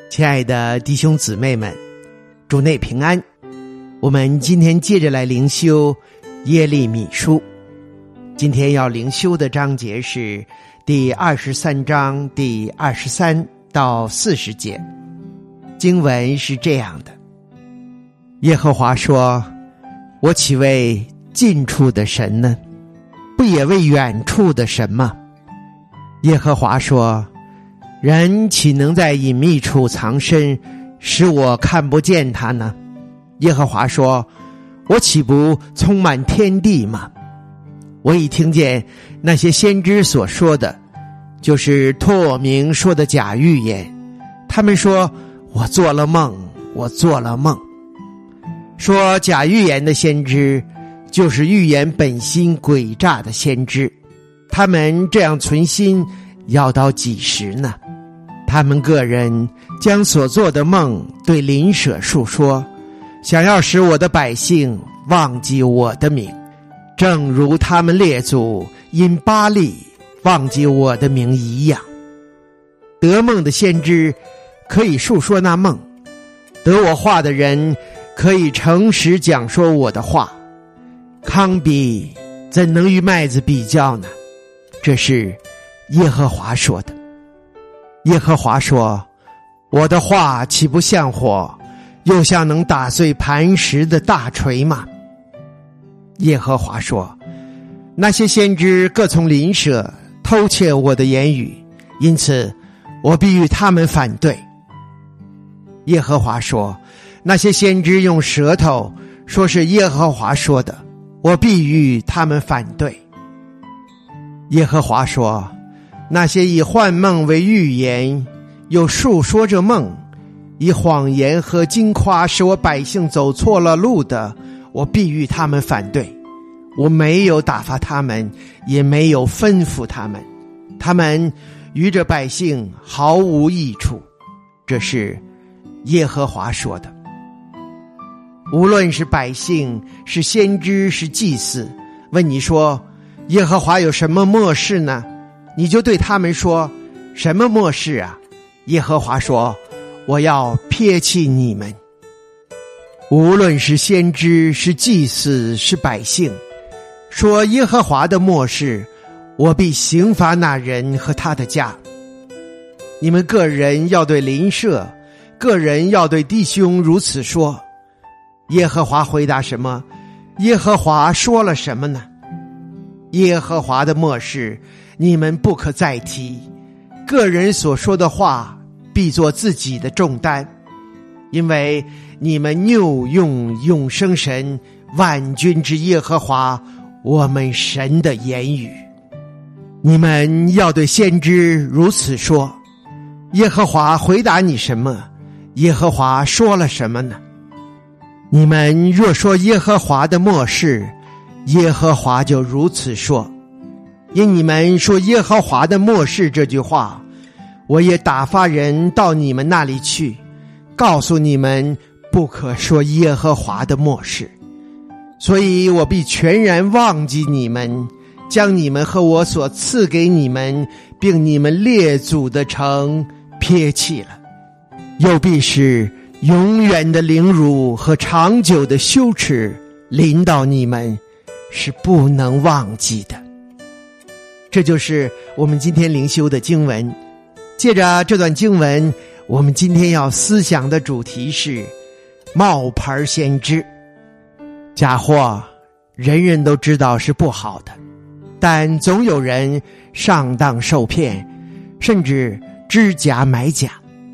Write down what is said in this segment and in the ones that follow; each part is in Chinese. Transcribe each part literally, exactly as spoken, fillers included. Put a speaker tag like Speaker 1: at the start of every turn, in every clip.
Speaker 1: 亲爱的弟兄姊妹们，主内平安。我们今天接着来灵修耶利米书，今天要灵修的章节是第二十三章第二十三到四十节。经文是这样的：耶和华说，我岂为近处的神呢？不也为远处的神吗？耶和华说，人岂能在隐秘处藏身，使我看不见他呢？耶和华说，我岂不充满天地吗？我已听见那些先知所说的，就是托我名说的假预言。他们说，我做了梦，我做了梦。说假预言的先知，就是预言本心诡诈的先知。他们这样存心，要到几时呢？他们个人将所做的梦对邻舍述说，想要使我的百姓忘记我的名，正如他们列祖因巴力忘记我的名一样。得梦的先知可以述说那梦，得我话的人可以诚实讲说我的话。糠秕怎能与麦子比较呢？这是耶和华说的。耶和华说，我的话岂不像火，又像能打碎磐石的大锤吗？耶和华说，那些先知各从邻舍偷窃我的言语，因此我必与他们反对。耶和华说，那些先知用舌头说是耶和华说的，我必与他们反对。耶和华说，那些以幻梦为预言，又述说着梦，以谎言和金夸使我百姓走错了路的，我必与他们反对。我没有打发他们，也没有吩咐他们，他们与这百姓毫无益处。这是耶和华说的。无论是百姓，是先知，是祭司，问你说，耶和华有什么默示呢？你就对他们说，什么默示啊？耶和华说，我要撇弃你们。无论是先知，是祭司，是百姓，说耶和华的默示，我必刑罚那人和他的家。你们个人要对邻舍，个人要对弟兄如此说。耶和华回答什么？耶和华说了什么呢？耶和华的默示，你们不可再提，个人所说的话必作自己的重担，因为你们拗用永生神万军之耶和华我们神的言语。你们要对先知如此说。耶和华回答你什么？耶和华说了什么呢？你们若说耶和华的默示，耶和华就如此说。因你们说耶和华的默示这句话，我也打发人到你们那里去，告诉你们不可说耶和华的默示。所以我必全然忘记你们，将你们和我所赐给你们并你们列祖的城撇弃了，又必使永远的凌辱和长久的羞耻临到你们，是不能忘记的。这就是我们今天灵修的经文。借着这段经文，我们今天要思想的主题是冒牌先知。假货人人都知道是不好的，但总有人上当受骗，甚至知假买假。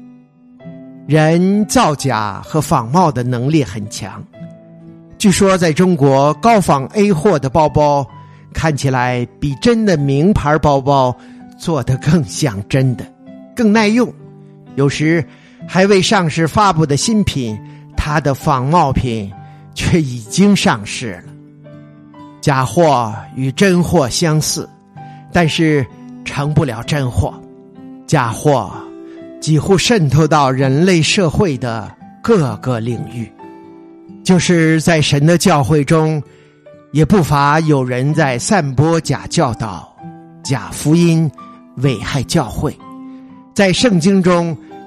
Speaker 1: 人造假和仿冒的能力很强。据说在中国，高仿 A 货的包包看起来比真的名牌包包做得更像真的，更耐用。有时还未上市发布的新品，它的仿冒品却已经上市了。假货与真货相似，但是成不了真货。假货几乎渗透到人类社会的各个领域，就是在神的教会中，也不乏有人在散播假教导、假福音，危害教会。在圣经中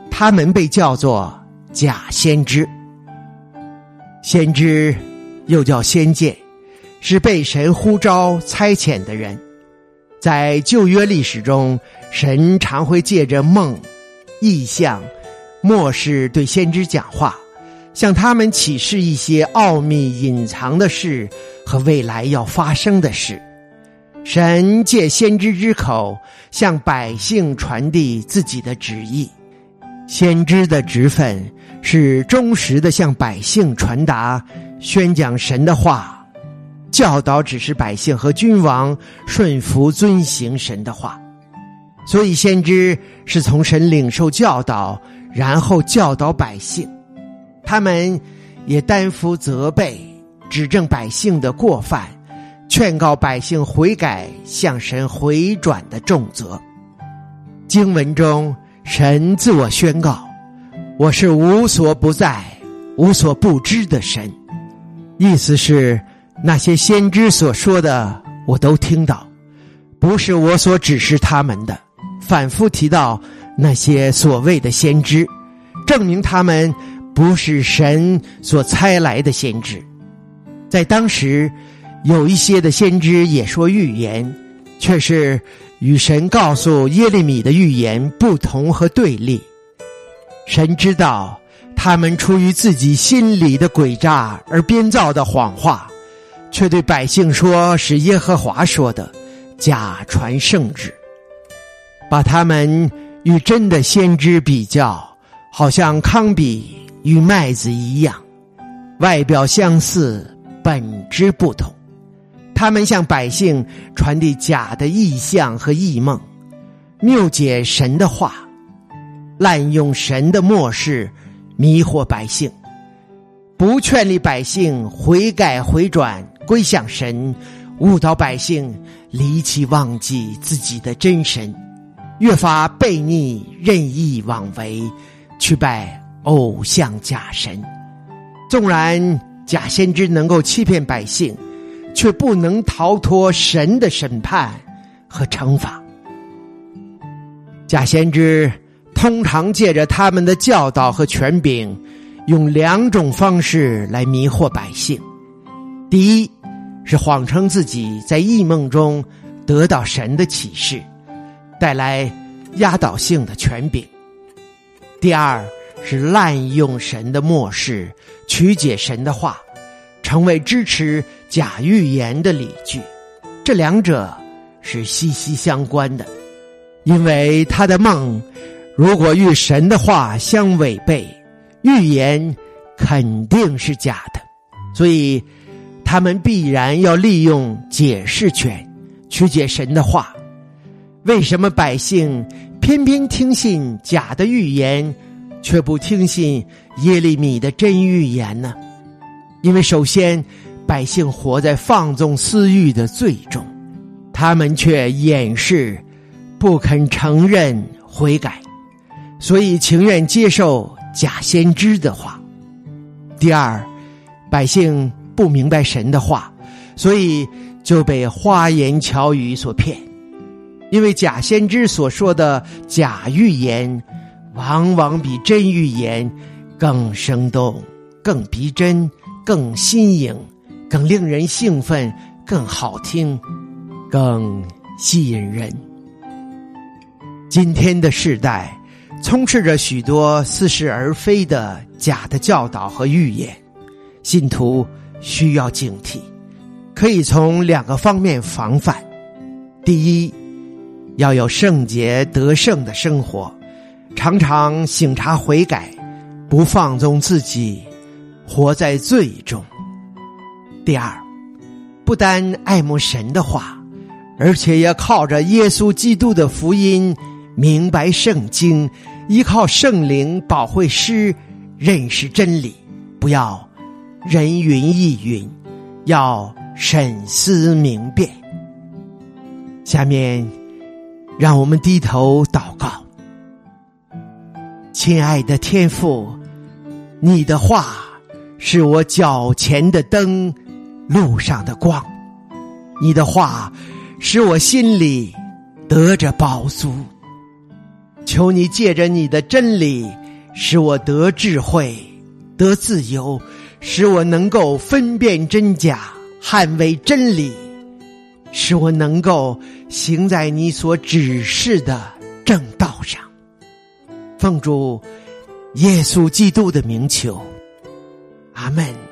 Speaker 1: 他们被叫做假先知。先知又叫先见，是被神呼召差遣的人。在旧约历史中，神常会借着梦、异象、默示对先知讲话，向他们启示一些奥秘隐藏的事和未来要发生的事。神借先知之口向百姓传递自己的旨意。先知的职分是忠实地向百姓传达、宣讲神的话，教导指示百姓和君王顺服遵行神的话。所以先知是从神领受教导，然后教导百姓。他们也担负责备、指正百姓的过犯，劝告百姓悔改、向神回转的重责。经文中神自我宣告，我是无所不在、无所不知的神。意思是那些先知所说的我都听到，不是我所指示他们的。反复提到那些所谓的先知，证明他们不是神所差来的先知。在当时有一些的先知也说预言，却是与神告诉耶利米的预言不同和对立。神知道他们出于自己心里的诡诈而编造的谎话，却对百姓说是耶和华说的，假传圣旨。把他们与真的先知比较，好像糠比与麦子一样，外表相似，本质不同。他们向百姓传递假的意象和异梦，谬解神的话，滥用神的默示，迷惑百姓，不劝励百姓悔改回转归向神，误导百姓离弃忘记自己的真神，越发悖逆任意妄为，去拜偶像假神。纵然假先知能够欺骗百姓，却不能逃脱神的审判和惩罚。假先知通常借着他们的教导和权柄，用两种方式来迷惑百姓。第一，是谎称自己在异梦中得到神的启示，带来压倒性的权柄。第二，是滥用神的默示，曲解神的话，成为支持假预言的理据。这两者是息息相关的，因为他的梦如果与神的话相违背，预言肯定是假的，所以他们必然要利用解释权曲解神的话。为什么百姓偏偏听信假的预言，却不听信耶利米的真预言呢？因为首先，百姓活在放纵私欲的罪中，他们却掩饰，不肯承认悔改，所以情愿接受假先知的话。第二，百姓不明白神的话，所以就被花言巧语所骗。因为假先知所说的假预言，往往比真预言更生动、更逼真、更新颖、更令人兴奋、更好听、更吸引人。今天的世代充斥着许多似是而非的假的教导和预言，信徒需要警惕，可以从两个方面防范。第一，要有圣洁得胜的生活，常常省察悔改，不放纵自己，活在罪中。第二，不单爱慕神的话，而且要靠着耶稣基督的福音明白圣经，依靠圣灵保惠师认识真理，不要人云亦云，要审思明辨。下面让我们低头祷告。亲爱的天父，你的话是我脚前的灯，路上的光。你的话使我心里得着饱足。求你借着你的真理使我得智慧，得自由，使我能够分辨真假，捍卫真理，使我能够行在你所指示的正道上。奉主耶稣基督的名求，阿们。